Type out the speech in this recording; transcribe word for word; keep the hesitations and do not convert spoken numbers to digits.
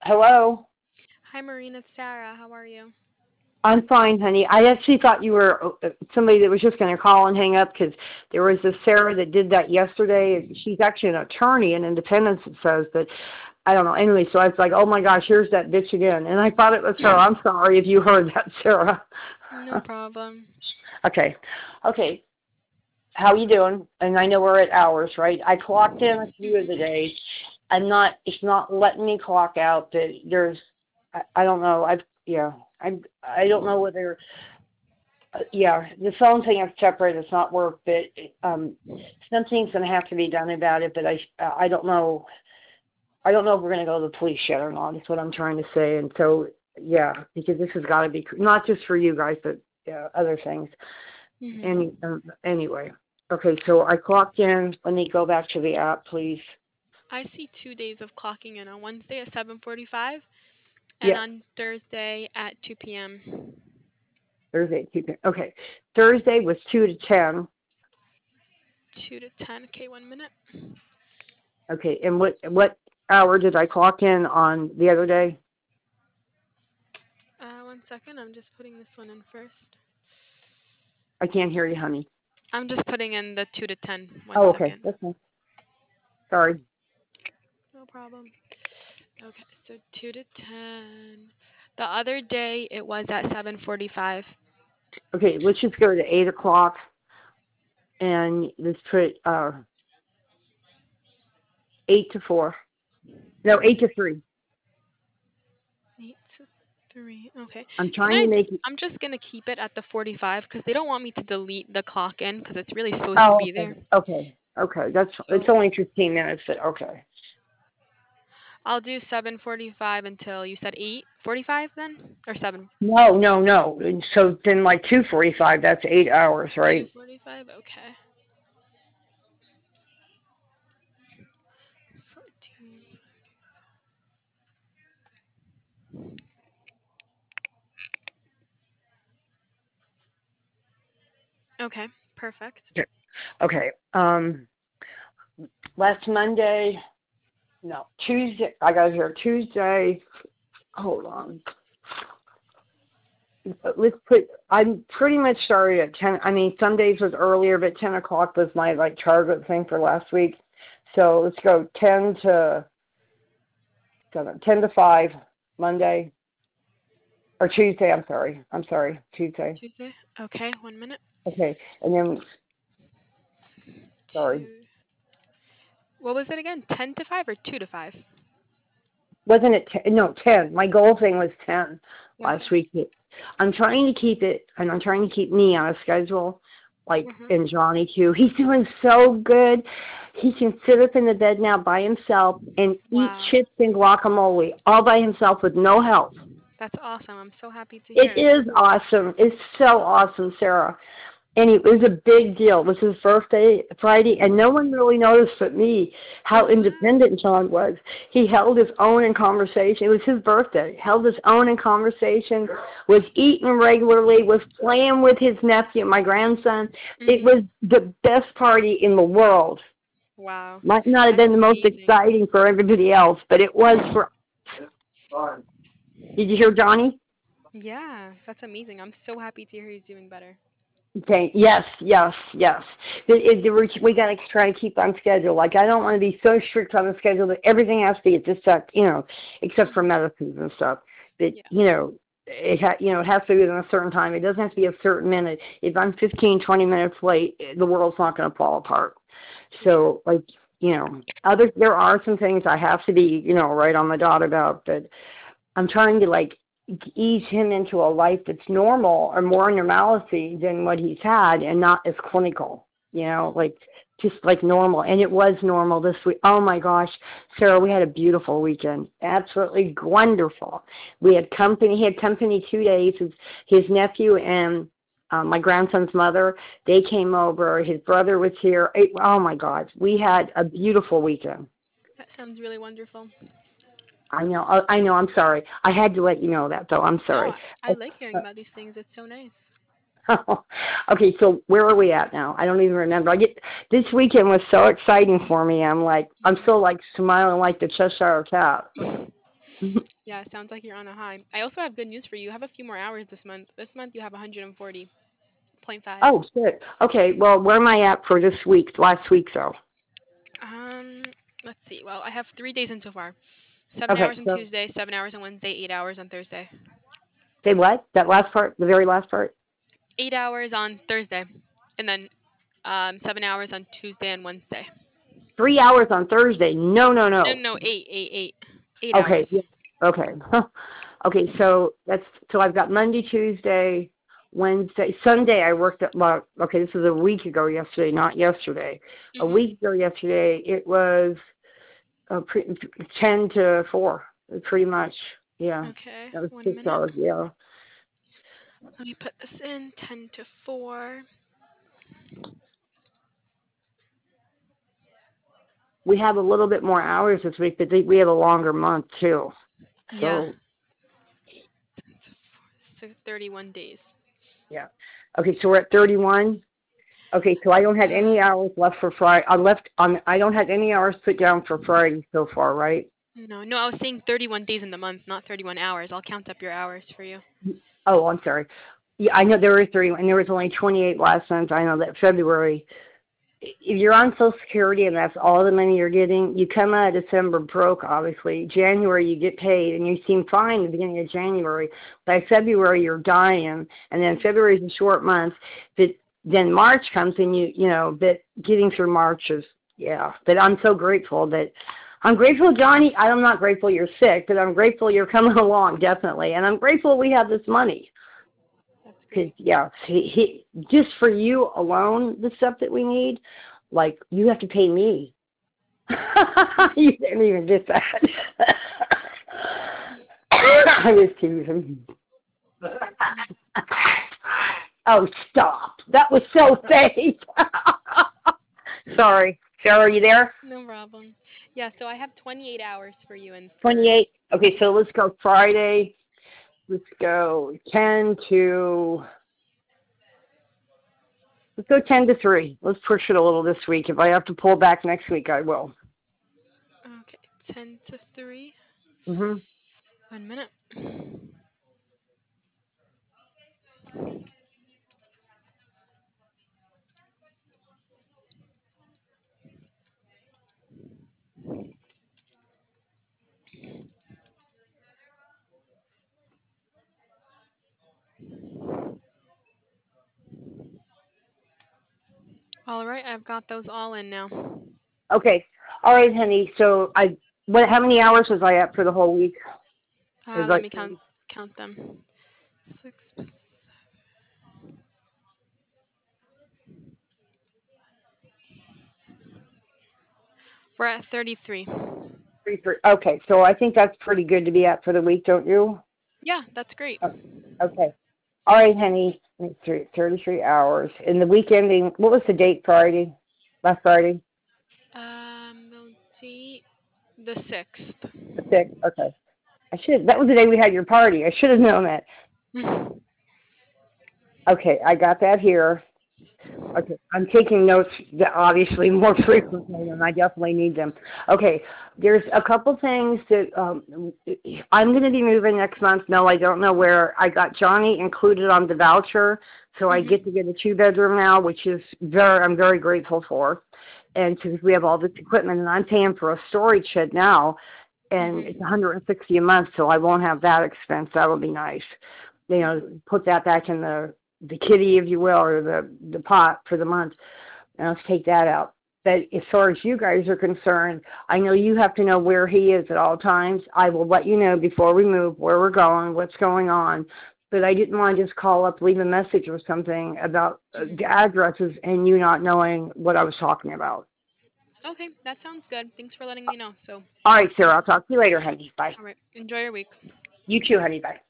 Hello? Hi, Marina. It's Sarah. How are you? I'm fine, honey. I actually thought you were uh, somebody that was just going to call and hang up because there was this Sarah that did that yesterday. She's actually an attorney in Independence, it says, but I don't know. Anyway, so I was like, oh my gosh, here's that bitch again. And I thought it was her. I'm sorry if you heard that, Sarah. No problem. Okay. Okay. How you doing? And I know we're at hours, right? I clocked in a few of the Mhm. days. I'm not, it's not letting me clock out. That there's, I, I don't know. I've, yeah, I, I don't know whether, uh, yeah, the phone thing I've separated. It's not work, but um, something's going to have to be done about it. But I, I don't know. I don't know if we're going to go to the police yet or not. Is what I'm trying to say. And so, yeah, because this has got to be not just for you guys, but yeah, other things. Any, Mhm. um, anyway, okay. So I clocked in. Let me go back to the app, please. I see two days of clocking in on Wednesday at seven forty-five and Yeah, on Thursday at two p m Thursday, two p.m. Okay, Thursday was two to ten. two to ten. Okay, one minute. Okay, and what what hour did I clock in on the other day? Uh, one second. I'm just putting this one in first. I can't hear you, honey. I'm just putting in the two to ten. One Oh, okay, second. that's fine. Sorry. No problem. Okay, so two to ten. The other day it was at seven forty-five. Okay, let's just go to eight o'clock and let's put uh eight to four. No, eight to three. Eight to three. Okay. I'm Can trying I? to make it. I'm just gonna keep it at the forty-five because they don't want me to delete the clock in because it's really supposed to Oh, be okay, there. okay, okay. That's it's So only fifteen minutes, but okay. I'll do seven forty-five until you said eight forty-five then, or seven No, no, no. So then, like two forty-five. That's eight hours, two right? forty-five. Okay. fourteen. Okay. Perfect. Okay. Okay. Um, last Monday, no, Tuesday. I got here Tuesday. Hold on. Let's put. I'm pretty much started at ten. I mean, some days was earlier, but ten o'clock was my like target thing for last week. So let's go ten to seven, ten to five Monday or Tuesday. I'm sorry. I'm sorry. Tuesday. Tuesday. Okay. One minute. Okay, and then sorry. Two. What was it again? Ten to five or two to five? Wasn't it ten? No, ten. My goal thing was ten last Okay. week. I'm trying to keep it, and I'm trying to keep me on a schedule, like, Mhm. and Johnny too. He's doing so good. He can sit up in the bed now by himself and eat Wow. chips and guacamole all by himself with no help. That's awesome. I'm so happy to It hear. is awesome. It's so awesome, Sarah. And it was a big deal. It was his birthday Friday, and no one really noticed but me how Oh wow. independent John was. He held his own in conversation. It was his birthday. Held his own in conversation, was eating regularly, was playing with his nephew, my grandson. It Mhm. was the best party in the world. Wow. Might not have That's been the most amazing. exciting for everybody else, but it was for. Did you hear Johnny? Yeah, that's amazing. I'm so happy to hear he's doing better. Okay. Yes. Yes. Yes. It, it, we we got to try to keep on schedule. Like I don't want to be so strict on the schedule that everything has to be at this time, you know, except for Mhm. medicines and stuff. But Yeah. you know, it ha- you know it has to be within a certain time. It doesn't have to be a certain minute. If I'm fifteen, twenty minutes late, the world's not going to fall apart. Yeah. So like you know, other there are some things I have to be you know right on the dot about, but I'm trying to like ease him into a life that's normal or more normalcy than what he's had and not as clinical, you know, like just like normal. And it was normal this week. Oh my gosh, Sarah, we had a beautiful weekend. Absolutely wonderful. We had company, he had company two days. His, his nephew and um, my grandson's mother, they came over. His brother was here. It, oh my God, we had a beautiful weekend. That sounds really wonderful. I know. I I know. I'm sorry. I had to let you know that, though. I'm No, sorry. I, I like hearing about these things. It's so nice. Okay, so where are we at now? I don't even remember. I get this weekend was so exciting for me. I'm like, I'm Mhm. still like smiling like the Cheshire cat. Yeah, it sounds like you're on a high. I also have good news for you. You have a few more hours this month. This month you have one hundred forty point five. Oh, shit. Okay, well, where am I at for this week, last week, though? Um, let's see. Well, I have three days in so far. Seven Okay, hours on so Tuesday, seven hours on Wednesday, eight hours on Thursday. say what? That last part, the very last part? Eight hours on Thursday, and then um seven hours on Tuesday and Wednesday. Three hours on Thursday. No, no, No, no. no, eight, eight, eight, eight hours. Okay, yeah. Okay. Okay, so that's, so I've got Monday, Tuesday, Wednesday, Sunday I worked at, well, okay, this was a week ago yesterday, not yesterday. A Mhm. week ago yesterday, it was uh, pre- ten to four, pretty much. Yeah, Okay, that was one six minute. hours, yeah. Let me put this in. Ten to four. We have a little bit more hours this week, but we have a longer month too. Yeah. So, So thirty-one days. yeah. Okay, so we're at thirty-one. Okay, so I don't have Uh, any hours left for Friday. I left on. I don't have any hours put down for Friday so far, right? no, no, I was saying thirty-one days in the month, not thirty-one hours. I'll count up your hours for you. Oh, I'm sorry. Yeah, I know there were thirty, and there was only twenty-eight last month. I know that February. If you're on Social Security and that's all the money you're getting, you come out of December broke, obviously. January you get paid and you seem fine at the beginning of January. By February you're dying, and then February is a short month. But then March comes and you, you know, but getting through March is, yeah. But I'm so grateful that, I'm grateful, Johnny. I'm not grateful you're sick, but I'm grateful you're coming along, definitely. And I'm grateful we have this money. That's Because, great. yeah, he, he, just for you alone, the stuff that we need, like, you have to pay me. You didn't even get that. I was teasing. Oh, stop. That was so fake. Sorry. Sarah, are you there? No problem. Yeah, so I have twenty-eight hours for you and for twenty-eight. Okay, so let's go Friday. Let's go ten to, let's go ten to three. Let's push it a little this week. If I have to pull back next week, I will. okay, ten to three. hmm One minute. All right, I've got those all in now. Okay. All right, honey. So I, what? How many hours was I at for the whole week? Is Uh, let like, me count count them. Six. We're at thirty-three. three, three. Okay, so I think that's pretty good to be at for the week, don't you? Yeah, that's great. Oh, okay. All right, honey. Three, thirty-three hours. And the week ending, what was the date Friday? Last Friday? Um, let's see. The sixth. The sixth? Okay. I should, that was the day we had your party. I should have known that. Okay, I got that here. Okay, I'm taking notes that obviously more frequently, and I definitely need them. Okay, there's a couple things that um, I'm going to be moving next month. No, I don't know where. I got Johnny included on the voucher, so I Mhm. get to get a two bedroom now, which is very I'm very grateful for, and because we have all this equipment, and I'm paying for a storage shed now, and it's Mhm. one hundred sixty a month, so I won't have that expense. That'll be nice. You know, put that back in the the kitty, if you will, or the the pot for the month, and let's take that out. But as far as you guys are concerned, I know you have to know where he is at all times. I will let you know before we move where we're going, what's going on. But I didn't want to just call up, leave a message or something about uh, Mhm. the addresses and you not knowing what I was talking about. Okay, that sounds good. Thanks for letting me know. So, All right, Sarah, I'll talk to you later, honey. Bye. all right, enjoy your week. You too, honey. Bye.